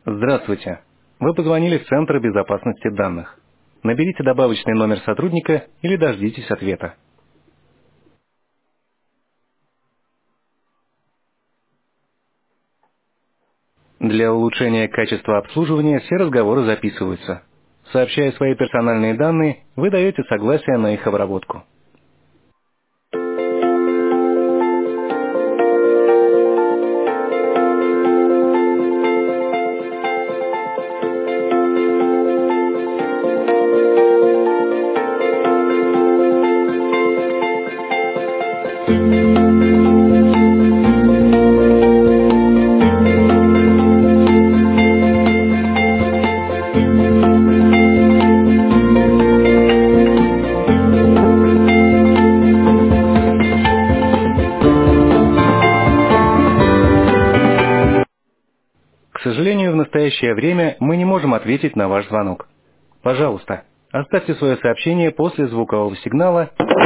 Здравствуйте. Вы позвонили в Центр безопасности данных. Наберите добавочный номер сотрудника или дождитесь ответа. Для улучшения качества обслуживания все разговоры записываются. Сообщая свои персональные данные, вы даете согласие на их обработку. К сожалению, в настоящее время мы не можем ответить на ваш звонок. Пожалуйста, оставьте свое сообщение после звукового сигнала